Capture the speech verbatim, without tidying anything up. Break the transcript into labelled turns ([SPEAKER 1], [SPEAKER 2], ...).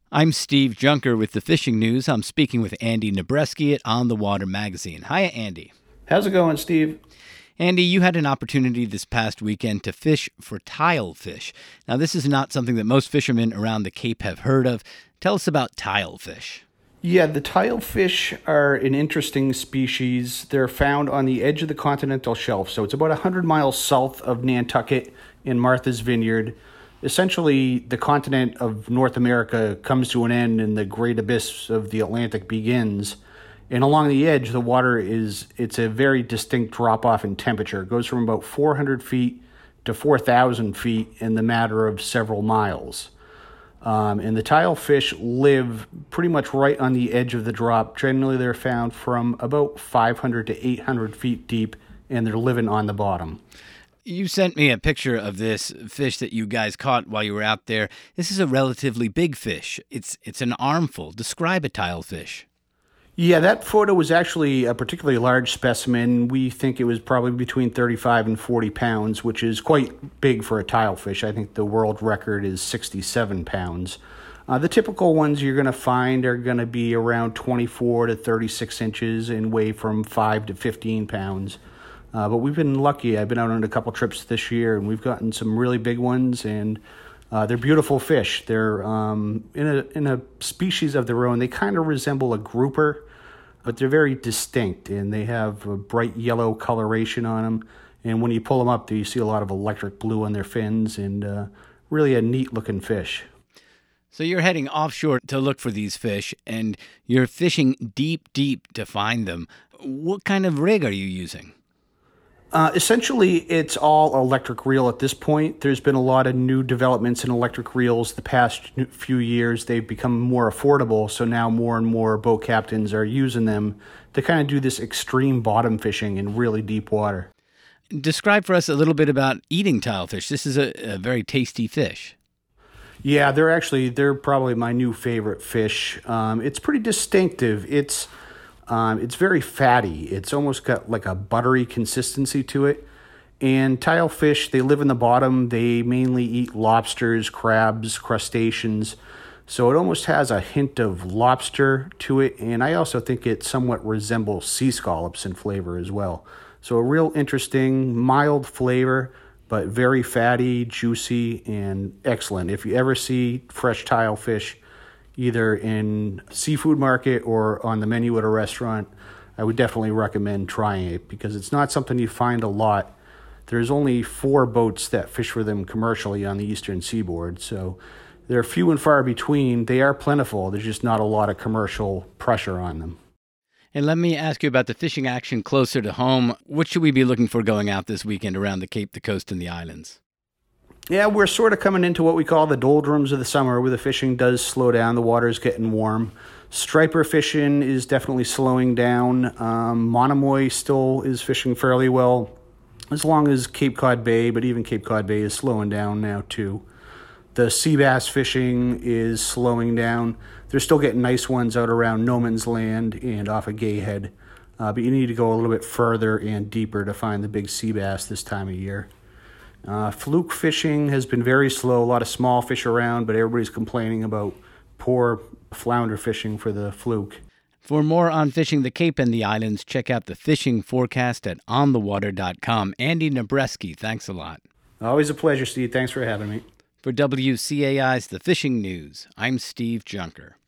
[SPEAKER 1] I'm Steve Junker with the Fishing News. I'm speaking with Andy Nabreski at On the Water magazine. Hiya, Andy.
[SPEAKER 2] How's it going, Steve?
[SPEAKER 1] Andy, you had an opportunity this past weekend to fish for tilefish. Now, this is not something that most fishermen around the Cape have heard of. Tell us about tilefish.
[SPEAKER 2] Yeah, the tilefish are an interesting species. They're found on the edge of the continental shelf, so it's about one hundred miles south of Nantucket in Martha's Vineyard. Essentially, the continent of North America comes to an end and the great abyss of the Atlantic begins. And along the edge, the water is, it's a very distinct drop-off in temperature. It goes from about four hundred feet to four thousand feet in the matter of several miles. Um, and the tilefish live pretty much right on the edge of the drop. Generally, they're found from about five hundred to eight hundred feet deep, and they're living on the bottom.
[SPEAKER 1] You sent me a picture of this fish that you guys caught while you were out there. This is a relatively big fish. It's it's an armful. Describe a tilefish.
[SPEAKER 2] Yeah, that photo was actually a particularly large specimen. We think it was probably between thirty-five and forty pounds, which is quite big for a tilefish. I think the world record is sixty-seven pounds. Uh, the typical ones you're going to find are going to be around twenty-four to thirty-six inches and weigh from five to fifteen pounds. Uh, but we've been lucky. I've been out on a couple trips this year, and we've gotten some really big ones, and uh, they're beautiful fish. They're um, in a in a species of their own. They kind of resemble a grouper, but they're very distinct, and they have a bright yellow coloration on them. And when you pull them up, you see a lot of electric blue on their fins, and uh, really a neat-looking fish.
[SPEAKER 1] So you're heading offshore to look for these fish, and you're fishing deep, deep to find them. What kind of rig are you using?
[SPEAKER 2] Uh, essentially, it's all electric reel at this point. There's been a lot of new developments in electric reels the past few years. They've become more affordable, so now more and more boat captains are using them to kind of do this extreme bottom fishing in really deep water.
[SPEAKER 1] Describe for us a little bit about eating tilefish. This is a, a very tasty fish.
[SPEAKER 2] Yeah, they're actually, they're probably my new favorite fish. Um, it's pretty distinctive. It's Um, it's very fatty. It's almost got like a buttery consistency to it. And tilefish, they live in the bottom. They mainly eat lobsters, crabs, crustaceans. So it almost has a hint of lobster to it. And I also think it somewhat resembles sea scallops in flavor as well. So a real interesting, mild flavor, but very fatty, juicy, and excellent. If you ever see fresh tilefish, either in seafood market or on the menu at a restaurant, I would definitely recommend trying it because it's not something you find a lot. There's only four boats that fish for them commercially on the eastern seaboard, so they're few and far between. They are plentiful. There's just not a lot of commercial pressure on them.
[SPEAKER 1] And let me ask you about the fishing action closer to home. What should we be looking for going out this weekend around the Cape, the coast, and the islands?
[SPEAKER 2] Yeah, we're sort of coming into what we call the doldrums of the summer, where the fishing does slow down. The water's getting warm. Striper fishing is definitely slowing down. Um, Monomoy still is fishing fairly well, as long as Cape Cod Bay, but even Cape Cod Bay is slowing down now too. The sea bass fishing is slowing down. They're still getting nice ones out around No Man's Land and off of Gay Head, uh, but you need to go a little bit further and deeper to find the big sea bass this time of year. Uh, fluke fishing has been very slow, a lot of small fish around, but everybody's complaining about poor flounder fishing for the fluke.
[SPEAKER 1] For more on fishing the Cape and the islands, check out the fishing forecast at on the water dot com. Andy Nabreski, thanks a lot.
[SPEAKER 2] Always a pleasure, Steve. Thanks for having me.
[SPEAKER 1] For W C A I's The Fishing News, I'm Steve Junker.